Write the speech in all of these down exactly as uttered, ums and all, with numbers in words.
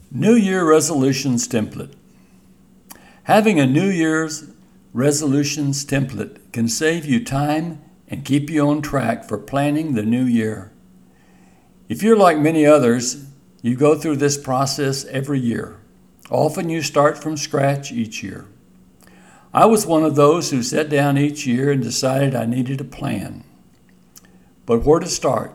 New Year Resolutions Template. Having a New Year's Resolutions template can save you time and keep you on track for planning the new year. If you're like many others, you go through this process every year. Often you start from scratch each year. I was one of those who sat down each year and decided I needed a plan. But where to start?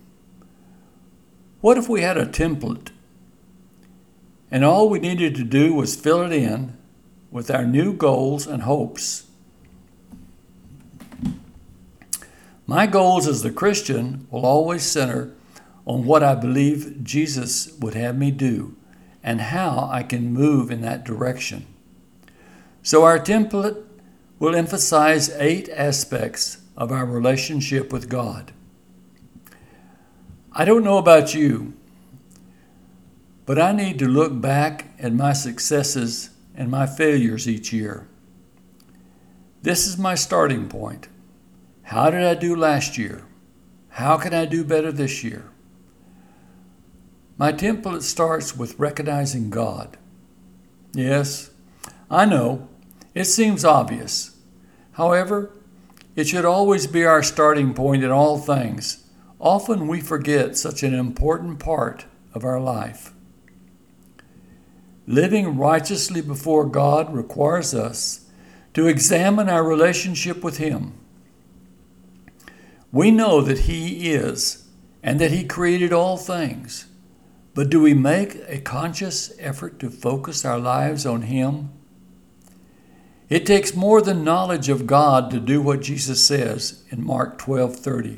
What if we had a template and all we needed to do was fill it in with our new goals and hopes? My goals as a Christian will always center on what I believe Jesus would have me do and how I can move in that direction. So our template will emphasize eight aspects of our relationship with God. I don't know about you, but I need to look back at my successes and my failures each year. This is my starting point. How did I do last year? How can I do better this year? My template starts with recognizing God. Yes, I know, it seems obvious. However, it should always be our starting point in all things. Often we forget such an important part of our life. Living righteously before God requires us to examine our relationship with Him. We know that He is and that He created all things, but do we make a conscious effort to focus our lives on Him? It takes more than knowledge of God to do what Jesus says in Mark twelve thirty.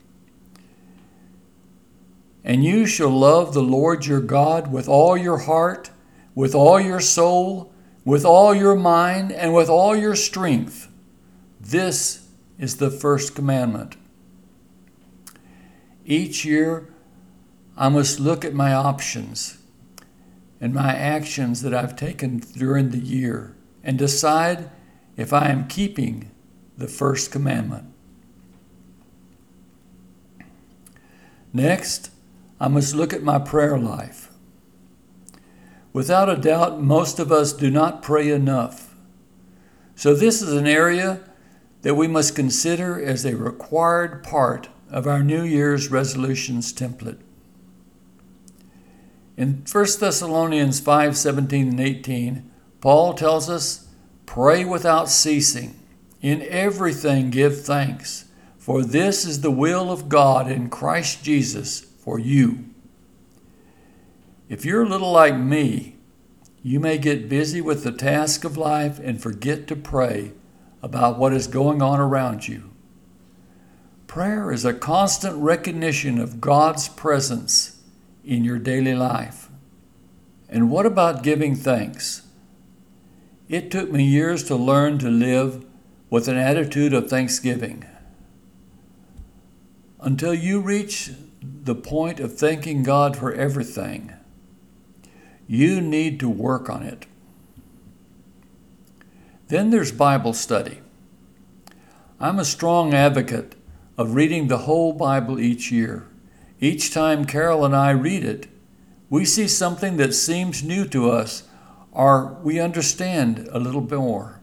And you shall love the Lord your God with all your heart, with all your soul, with all your mind, and with all your strength. This is the first commandment. Each year, I must look at my options and my actions that I've taken during the year and decide if I am keeping the first commandment. Next, I must look at my prayer life. Without a doubt, most of us do not pray enough. So this is an area that we must consider as a required part of our New Year's resolutions template. In First Thessalonians five seventeen and eighteen, Paul tells us, "Pray without ceasing. In everything give thanks, for this is the will of God in Christ Jesus for you." If you're a little like me, you may get busy with the task of life and forget to pray about what is going on around you. Prayer is a constant recognition of God's presence in your daily life. And what about giving thanks? It took me years to learn to live with an attitude of thanksgiving. Until you reach the point of thanking God for everything, you need to work on it. Then there's Bible study. I'm a strong advocate of reading the whole Bible each year. Each time Carol and I read it, we see something that seems new to us, or we understand a little bit more.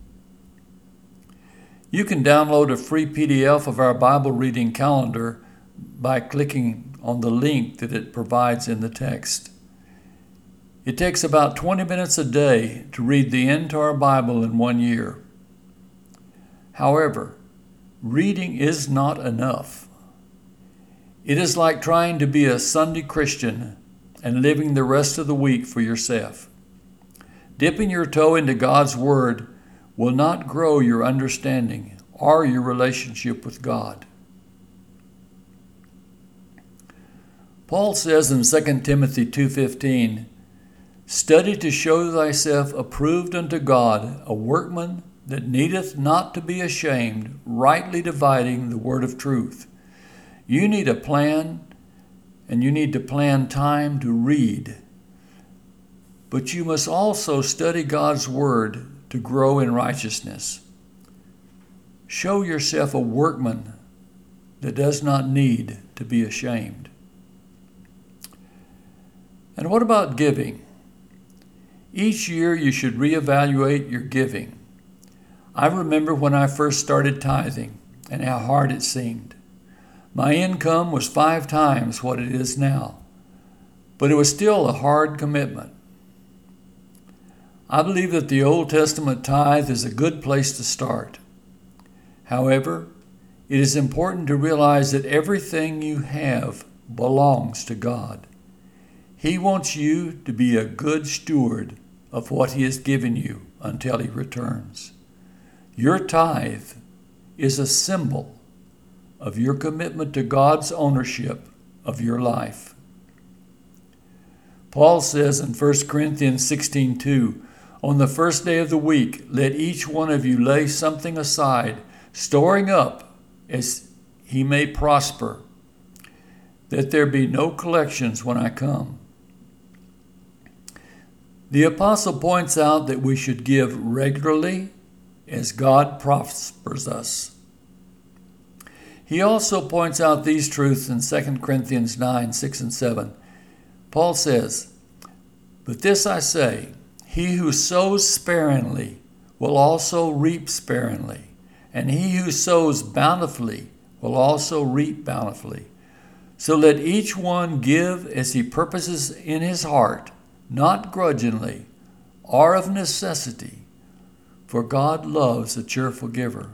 You can download a free P D F of our Bible reading calendar by clicking on the link that it provides in the text. It takes about twenty minutes a day to read the entire Bible in one year. However, reading is not enough. It is like trying to be a Sunday Christian and living the rest of the week for yourself. Dipping your toe into God's Word will not grow your understanding or your relationship with God. Paul says in Second Timothy two fifteen, "Study to show thyself approved unto God, a workman that needeth not to be ashamed, rightly dividing the word of truth." You need a plan, and you need to plan time to read. But you must also study God's Word to grow in righteousness. Show yourself a workman that does not need to be ashamed. And what about giving? Each year you should reevaluate your giving. I remember when I first started tithing and how hard it seemed. My income was five times what it is now, but it was still a hard commitment. I believe that the Old Testament tithe is a good place to start. However, it is important to realize that everything you have belongs to God. He wants you to be a good steward of what He has given you until He returns. Your tithe is a symbol of your commitment to God's ownership of your life. Paul says in First Corinthians sixteen two, "On the first day of the week, let each one of you lay something aside, storing up as he may prosper, that there be no collections when I come." The apostle points out that we should give regularly as God prospers us. He also points out these truths in Second Corinthians nine, six and seven. Paul says, "But this I say, he who sows sparingly will also reap sparingly, and he who sows bountifully will also reap bountifully. So let each one give as he purposes in his heart, not grudgingly or of necessity, for God loves a cheerful giver."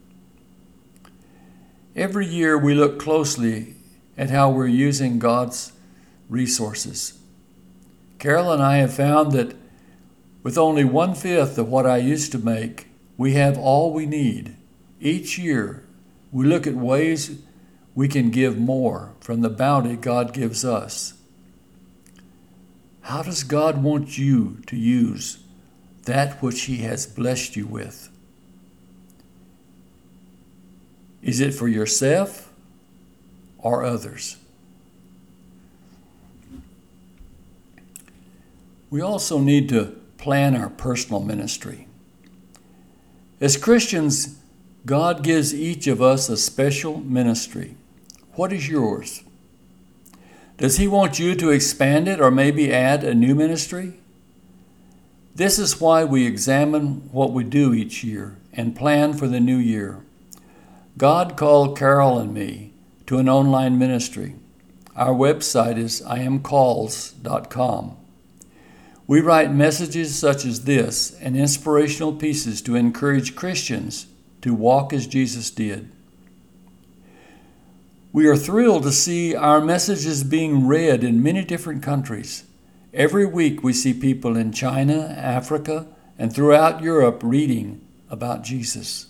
Every year we look closely at how we're using God's resources. Carol and I have found that with only one-fifth of what I used to make, we have all we need. Each year we look at ways we can give more from the bounty God gives us. How does God want you to use that which He has blessed you with? Is it for yourself or others? We also need to plan our personal ministry. As Christians, God gives each of us a special ministry. What is yours? Does He want you to expand it or maybe add a new ministry? This is why we examine what we do each year and plan for the new year. God called Carol and me to an online ministry. Our website is I am calls dot com. We write messages such as this and inspirational pieces to encourage Christians to walk as Jesus did. We are thrilled to see our messages being read in many different countries. Every week we see people in China, Africa, and throughout Europe reading about Jesus.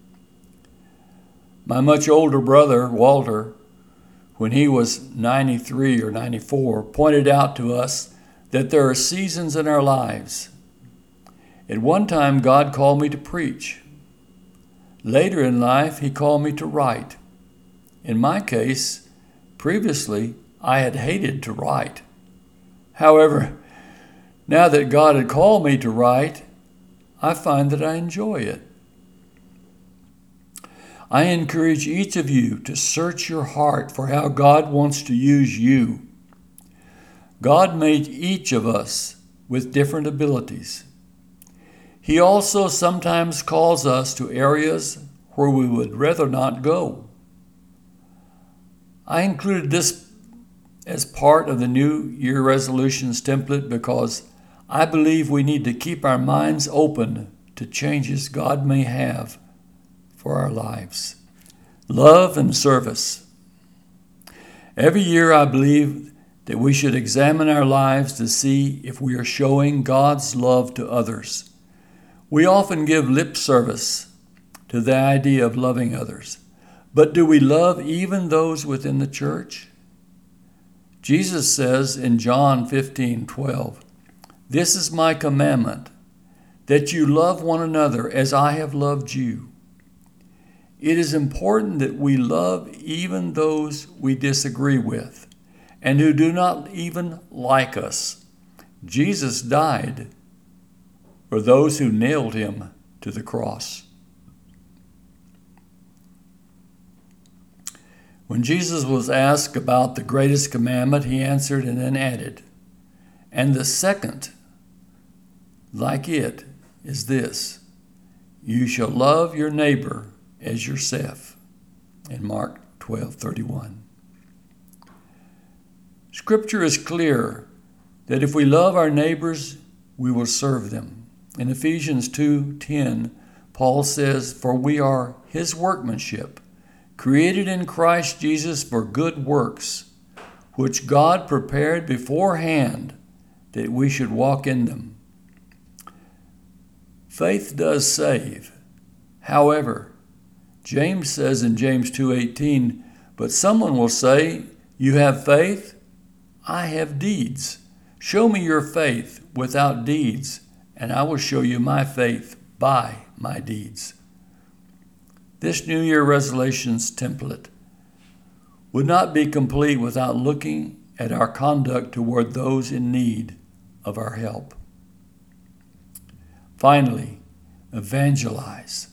My much older brother, Walter, when he was ninety-three or ninety-four, pointed out to us that there are seasons in our lives. At one time, God called me to preach. Later in life, He called me to write. In my case, previously, I had hated to write. However, now that God had called me to write, I find that I enjoy it. I encourage each of you to search your heart for how God wants to use you. God made each of us with different abilities. He also sometimes calls us to areas where we would rather not go. I included this as part of the New Year resolutions template because I believe we need to keep our minds open to changes God may have for our lives. Love and service. Every year I believe that we should examine our lives to see if we are showing God's love to others. We often give lip service to the idea of loving others, but do we love even those within the church? Jesus says in John fifteen twelve, "This is my commandment, that you love one another as I have loved you." It is important that we love even those we disagree with and who do not even like us. Jesus died for those who nailed Him to the cross. When Jesus was asked about the greatest commandment, He answered and then added, And the second, like it, is this: you shall love your neighbor as yourself, in Mark twelve thirty-one. Scripture is clear that if we love our neighbors, we will serve them. In Ephesians two ten, Paul says, "For we are his workmanship, created in Christ Jesus for good works, which God prepared beforehand that we should walk in them." Faith does save. However, James says in James two eighteen, "But someone will say, 'You have faith, I have deeds. Show me your faith without deeds, and I will show you my faith by my deeds." This New Year resolutions template would not be complete without looking at our conduct toward those in need of our help. Finally, evangelize.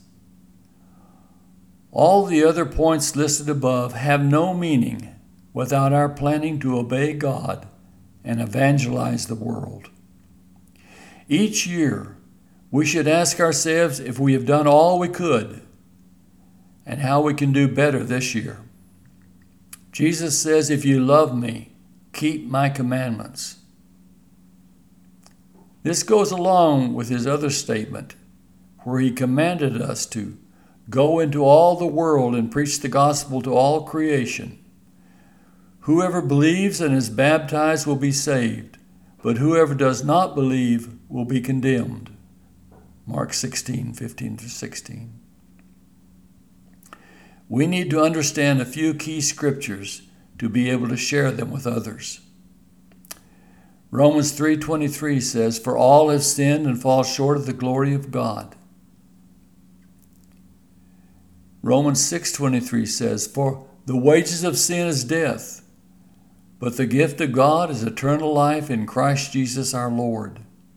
All the other points listed above have no meaning without our planning to obey God and evangelize the world. Each year, we should ask ourselves if we have done all we could and how we can do better this year. Jesus says, "If you love me, keep my commandments." This goes along with his other statement, where he commanded us to go into all the world and preach the gospel to all creation. Whoever believes and is baptized will be saved, but whoever does not believe will be condemned. Mark sixteen fifteen to sixteen. We need to understand a few key scriptures to be able to share them with others. Romans three twenty-three says, "For all have sinned and fall short of the glory of God." Romans six twenty-three says, "For the wages of sin is death, but the gift of God is eternal life in Christ Jesus our Lord."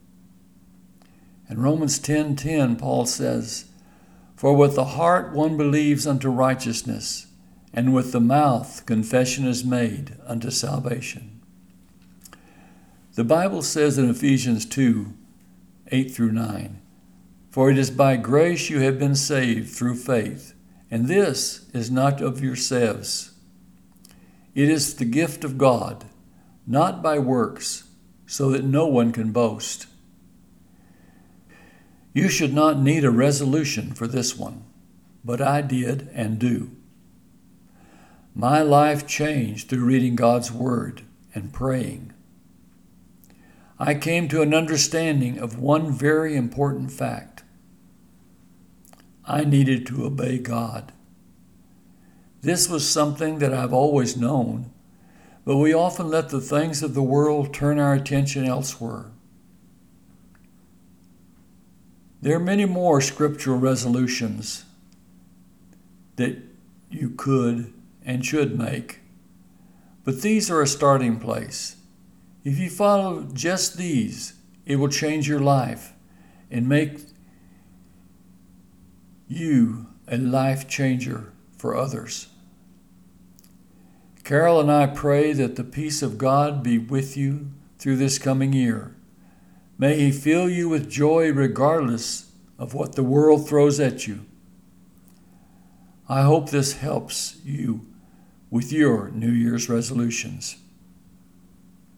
In Romans ten ten, Paul says, "For with the heart one believes unto righteousness, and with the mouth confession is made unto salvation." The Bible says in Ephesians two eight through nine, "For it is by grace you have been saved through faith, and this is not of yourselves. It is the gift of God, not by works, so that no one can boast." You should not need a resolution for this one, but I did and do. My life changed through reading God's Word and praying. I came to an understanding of one very important fact. I needed to obey God. This was something that I've always known, but we often let the things of the world turn our attention elsewhere. There are many more scriptural resolutions that you could and should make, but these are a starting place. If you follow just these, it will change your life and make you a life changer for others. Carol and I pray that the peace of God be with you through this coming year. May he fill you with joy regardless of what the world throws at you. I hope this helps you with your New Year's resolutions.